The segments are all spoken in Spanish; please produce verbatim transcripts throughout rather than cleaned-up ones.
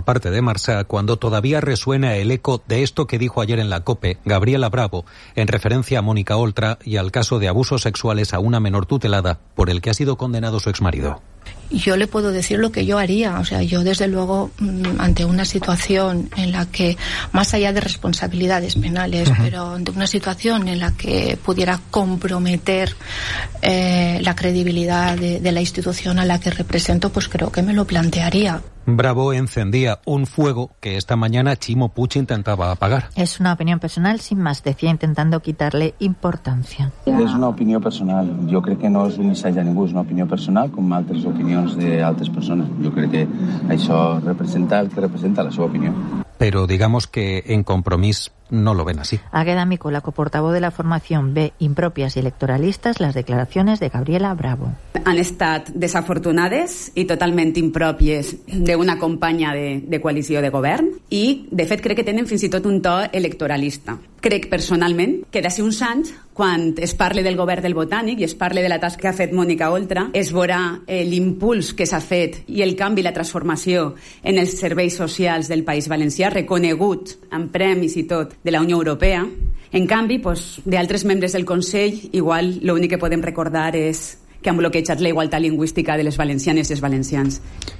por parte de Marsá cuando todavía resuena el eco de esto que dijo ayer en la COPE Gabriela Bravo en referencia a Mónica Oltra y al caso de abusos sexuales a una menor tutelada por el que ha sido condenado su exmarido. Yo le puedo decir lo que yo haría, o sea, yo desde luego ante una situación en la que, más allá de responsabilidades penales, uh-huh. pero ante una situación en la que pudiera comprometer eh, la credibilidad de, de la institución a la que represento, pues creo que me lo plantearía. Bravo encendía un fuego que esta mañana Chimo Puig intentaba apagar. Es una opinión personal, sin más, decía, intentando quitarle importancia. És una opinió personal. Jo crec que no és un missatge a ningú, és una opinió personal, com altres opinions d'altres persones. Jo crec que això representa el que representa la seva opinió. Pero digamos que en Compromís no lo ven así. Águeda Mico, la coportavoz de la formación, ve impropias y electoralistas las declaraciones de Gabriela Bravo. Han estat desafortunades i totalment impròpies d'una companya de, de coalició de govern i, de fet, crec que tenen fins i tot un to electoralista. Crec personalment que d'ací uns anys, quan es parle del govern del Botànic i es parle de la tasca que ha fet Mónica Oltra, es veurà eh, l'impuls que s'ha fet i el canvi i la transformació en els serveis socials del País Valencià, reconegut amb premis i tot de la Unió Europea. En canvi, pues, d'altres membres del Consell, igual l'únic que podem recordar és que han bloquejat la igualtat lingüística de les valencianes i els valencians.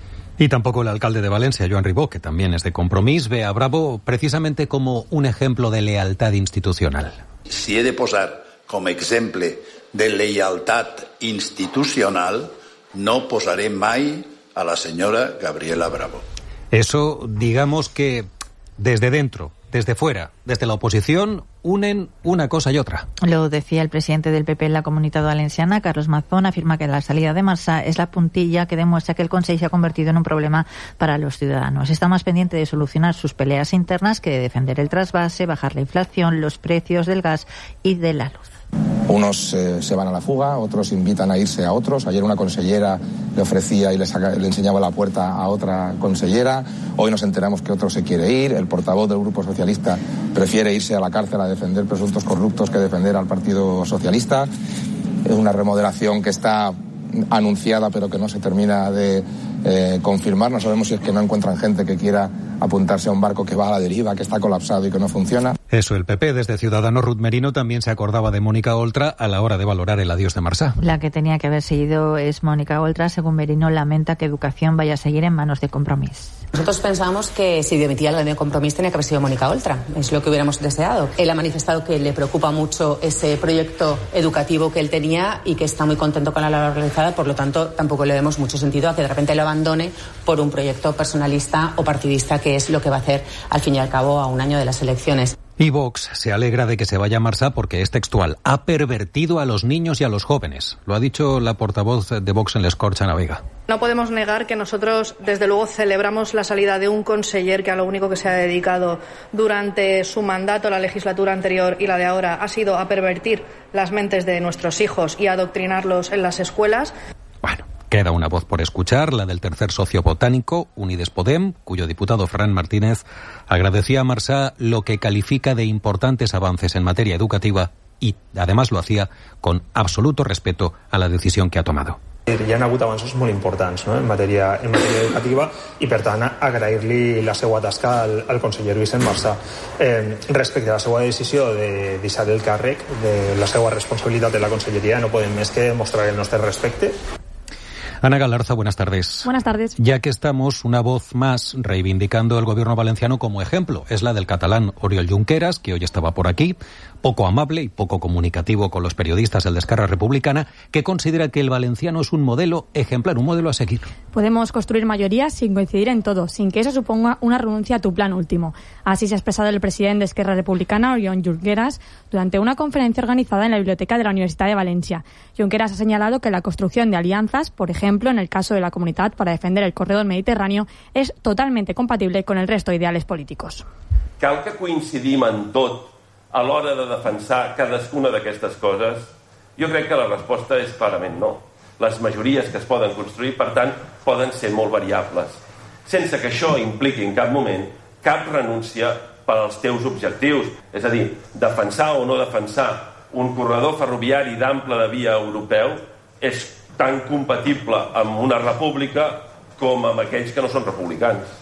Y tampoco el alcalde de Valencia, Joan Ribó, que también es de Compromís, ve a Bravo precisamente como un ejemplo de lealtad institucional. Si he de posar com a exemple de lealtat institucional, no posaré mai a la senyora Gabriela Bravo. Eso, digamos que desde dentro, desde fuera, desde la oposición, unen una cosa y otra. Lo decía el presidente del P P en la Comunitat Valenciana, Carlos Mazón, afirma que la salida de Marsá es la puntilla que demuestra que el Consell se ha convertido en un problema para los ciudadanos. Está más pendiente de solucionar sus peleas internas que de defender el trasvase, bajar la inflación, los precios del gas y de la luz. Unos eh, se van a la fuga, otros invitan a irse a otros. Ayer una consellera le ofrecía y le, saca, le enseñaba la puerta a otra consellera. Hoy nos enteramos que otro se quiere ir. El portavoz del Grupo Socialista prefiere irse a la cárcel a defender presuntos corruptos que defender al Partido Socialista. Es una remodelación que está anunciada pero que no se termina de eh, confirmar. No sabemos si es que no encuentran gente que quiera apuntarse a un barco que va a la deriva, que está colapsado y que no funciona. Eso, el P P desde Ciudadanos Ruth Merino también se acordaba de Mónica Oltra a la hora de valorar el adiós de Marsá. La que tenía que haber seguido es Mónica Oltra. Según Merino, lamenta que Educación vaya a seguir en manos de Compromís. Nosotros pensábamos que si dimitía el de Compromís tenía que haber sido Mónica Oltra. Es lo que hubiéramos deseado. Él ha manifestado que le preocupa mucho ese proyecto educativo que él tenía y que está muy contento con la labor realizada. Por lo tanto, tampoco le vemos mucho sentido a que de repente lo abandone por un proyecto personalista o partidista, que es lo que va a hacer al fin y al cabo a un año de las elecciones. Y Vox se alegra de que se vaya Marsá porque es textual. Ha pervertido a los niños y a los jóvenes. Lo ha dicho la portavoz de Vox en l'Escorxa, Ana Vega. No podemos negar que nosotros, desde luego, celebramos la salida de un conseller que a lo único que se ha dedicado durante su mandato, la legislatura anterior y la de ahora, ha sido a pervertir las mentes de nuestros hijos y a adoctrinarlos en las escuelas. Bueno, queda una voz por escuchar, la del tercer socio botánico, Unides Podem, cuyo diputado Fran Martínez agradecía a Marsá lo que califica de importantes avances en materia educativa y además lo hacía con absoluto respeto a la decisión que ha tomado. Hi ha hagut avanços molt importants, no?, en matèria, en matèria educativa i, per tant, agrair-li la seva tasca al, al conseller Vicent Marsá. Eh, respecte a la seva decisió de deixar el càrrec, de la seva responsabilitat de la conselleria, no podem més que mostrar el nostre respecte. Ana Galarza, buenas tardes. Buenas tardes. Ya que estamos, una voz más reivindicando el gobierno valenciano como ejemplo. Es la del catalán Oriol Junqueras, que hoy estaba por aquí, poco amable y poco comunicativo con los periodistas del de Esquerra Republicana, que considera que el valenciano es un modelo ejemplar, un modelo a seguir. Podemos construir mayorías sin coincidir en todo, sin que eso suponga una renuncia a tu plan último. Así se ha expresado el presidente de Esquerra Republicana, Oriol Junqueras, durante una conferencia organizada en la Biblioteca de la Universidad de Valencia. Junqueras ha señalado que la construcción de alianzas, por ejemplo, en el caso de la Comunitat para defender el corredor mediterráneo, es totalmente compatible con el resto de ideales políticos. Cal que coincidim en tot a l'hora de defensar cadascuna d'aquestes coses? Jo crec que la resposta és clarament no. Les majories que es poden construir, per tant, poden ser molt variables, sense que això impliqui en cap moment cap renúncia per als teus objectius. És a dir, defensar o no defensar un corredor ferroviari d'ample de via europeu és tan compatible amb una república com amb aquells que no són republicans.